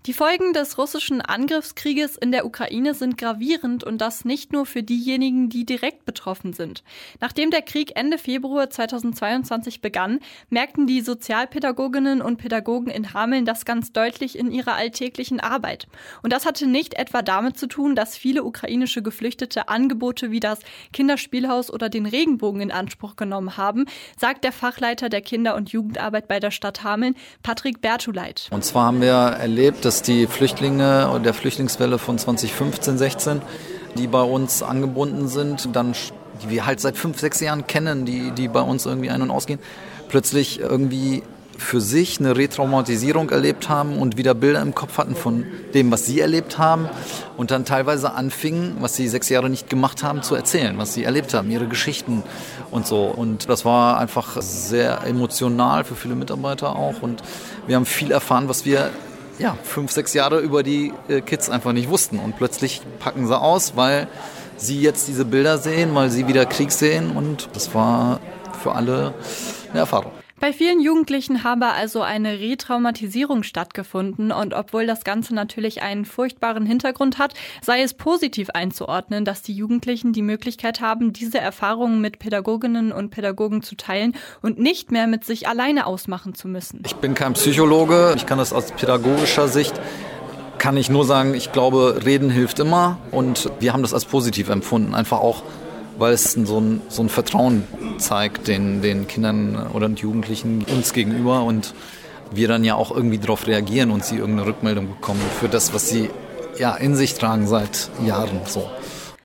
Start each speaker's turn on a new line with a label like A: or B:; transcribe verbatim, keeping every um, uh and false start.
A: Die Folgen des russischen Angriffskrieges in der Ukraine sind gravierend und das nicht nur für diejenigen, die direkt betroffen sind. Nachdem der Krieg Ende Februar zweitausendzweiundzwanzig begann, merkten die Sozialpädagoginnen und Pädagogen in Hameln das ganz deutlich in ihrer alltäglichen Arbeit. Und das hatte nicht etwa damit zu tun, dass viele ukrainische Geflüchtete Angebote wie das Kinderspielhaus oder den Regenbogen in Anspruch genommen haben, sagt der Fachleiter der Kinder- und Jugendarbeit bei der Stadt Hameln, Patrick Bertuleit.
B: Und zwar haben wir erlebt, dass die Flüchtlinge und der Flüchtlingswelle von zweitausendfünfzehn, sechzehn, die bei uns angebunden sind, dann, die wir halt seit fünf, sechs Jahren kennen, die, die bei uns irgendwie ein- und ausgehen, plötzlich irgendwie für sich eine Retraumatisierung erlebt haben und wieder Bilder im Kopf hatten von dem, was sie erlebt haben und dann teilweise anfingen, was sie sechs Jahre nicht gemacht haben, zu erzählen, was sie erlebt haben, ihre Geschichten und so. Und das war einfach sehr emotional für viele Mitarbeiter auch und wir haben viel erfahren, was wir ja fünf, sechs Jahre über die Kids einfach nicht wussten und plötzlich packen sie aus, weil sie jetzt diese Bilder sehen, weil sie wieder Krieg sehen und das war für alle eine Erfahrung.
A: Bei vielen Jugendlichen habe also eine Retraumatisierung stattgefunden und obwohl das Ganze natürlich einen furchtbaren Hintergrund hat, sei es positiv einzuordnen, dass die Jugendlichen die Möglichkeit haben, diese Erfahrungen mit Pädagoginnen und Pädagogen zu teilen und nicht mehr mit sich alleine ausmachen zu müssen.
B: Ich bin kein Psychologe, ich kann das aus pädagogischer Sicht, kann ich nur sagen, ich glaube, Reden hilft immer und wir haben das als positiv empfunden, einfach auch, weil es so ein, so ein Vertrauen zeigt den, den Kindern oder Jugendlichen uns gegenüber und wir dann ja auch irgendwie darauf reagieren und sie irgendeine Rückmeldung bekommen für das, was sie ja in sich tragen seit Jahren. So.